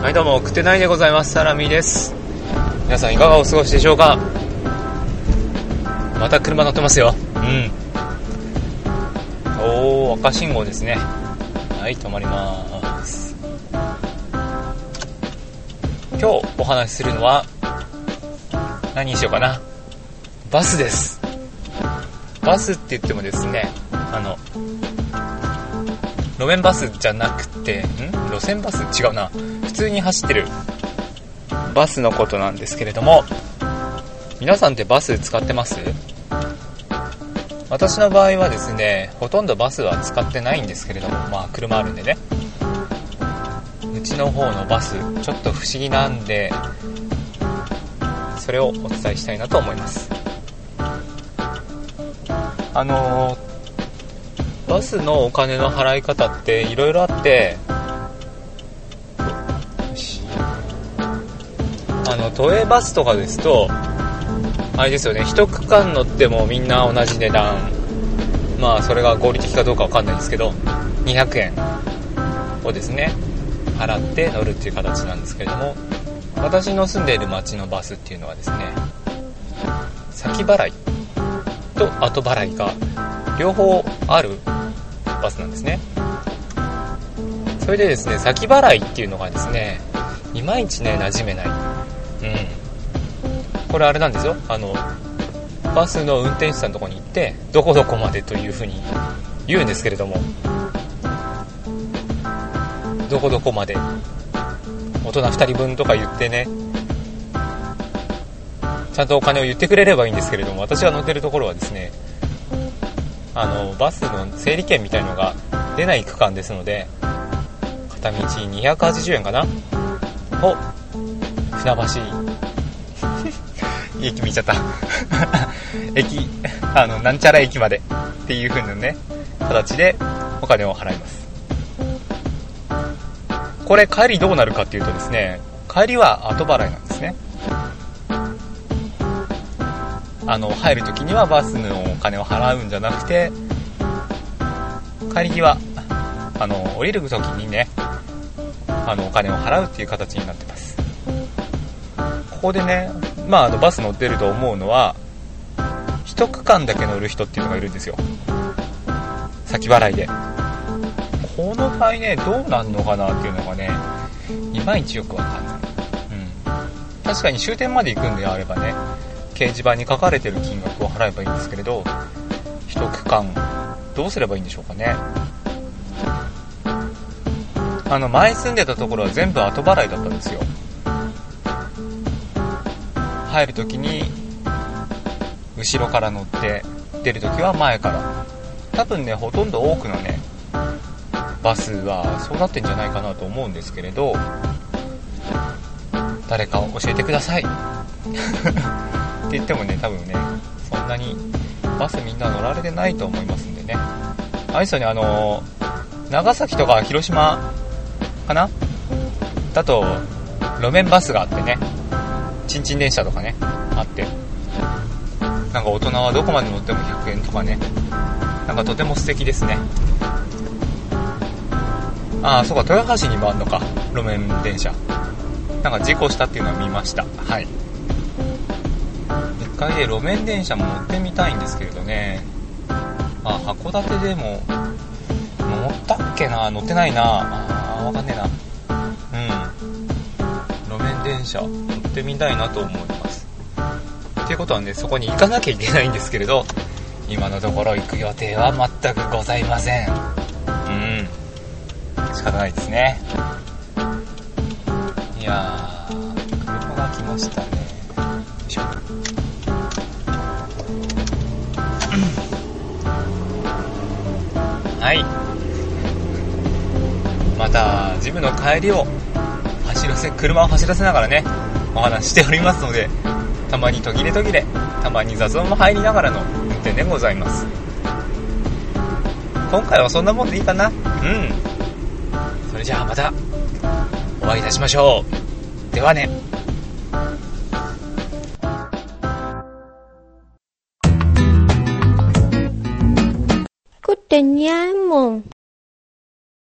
はいどうも、食ってないでございます。サラミです。皆さんいかがお過ごしでしょうか。また車乗ってますよ。赤信号ですね。はい、止まります。今日お話しするのは何にしようかな。バスです。バスって言ってもですね、路面バスじゃなくて路線バス違うな、普通に走ってるバスのことなんですけれども、皆さんってバス使ってます？私の場合はですね、ほとんどバスは使ってないんですけれども、車あるんでね。うちの方のバスちょっと不思議なんで、それをお伝えしたいなと思います。バスのお金の払い方っていろいろあって、都営バスとかですとあれですよね、一区間乗ってもみんな同じ値段、それが合理的かどうかわかんないですけど、200円をですね払って乗るっていう形なんですけれども、私の住んでいる町のバスっていうのはですね、先払いと後払いが両方あるバスなんですね。それでですね、先払いっていうのがですね、いまいちね馴染めない。これあれなんですよ、バスの運転手さんのとこに行ってどこどこまでというふうに言うんですけれども、どこどこまで大人2人分とか言ってね、ちゃんとお金を言ってくれればいいんですけれども、私が乗ってるところはですね、バスの整理券みたいのが出ない区間ですので、片道280円かなを船橋駅見ちゃった駅なんちゃら駅までっていう風なね形でお金を払います。これ帰りどうなるかっていうとですね、帰りは後払いなんですね。入る時にはバスのお金を払うんじゃなくて、帰り際降りる時にねお金を払うっていう形になってます。ここでね、バス乗ってると思うのは、一区間だけ乗る人っていうのがいるんですよ、先払いで。この場合ね、どうなんのかなっていうのがね、いまいちよくわかんない。確かに終点まで行くんであればね、掲示板に書かれてる金額を払えばいいんですけれど、一区間どうすればいいんでしょうかね。前住んでたところは全部後払いだったんですよ。入るときに後ろから乗って、出るときは前から。多分ね、ほとんど多くのねバスはそうなってんじゃないかなと思うんですけれど、誰か教えてくださいって言ってもね、多分ねそんなにバスみんな乗られてないと思いますんでね。あれですよね、長崎とか広島かなだと路面バスがあってね、ちんちん電車とかねあって、なんか大人はどこまで乗っても100円とかね、なんかとても素敵ですね。そうか、豊橋にもあるのか、路面電車。なんか事故したっていうのは見ました。はい。一回で路面電車も乗ってみたいんですけれどね。函館でも乗ったっけな、乗ってないな。わかんねえな。路面電車乗ってみたいなと思います。っていうことはね、そこに行かなきゃいけないんですけれど、今のところ行く予定は全くございません。仕方ないですね。いやー、車が来ましたね。よいしょ。はい。またジムの帰りを車を走らせながらねお話しておりますので、たまに途切れ途切れ、たまに雑音も入りながらの運転でございます。今回はそんなもんでいいかな。それじゃあまたお会いいたしましょう。ではね。 Good day,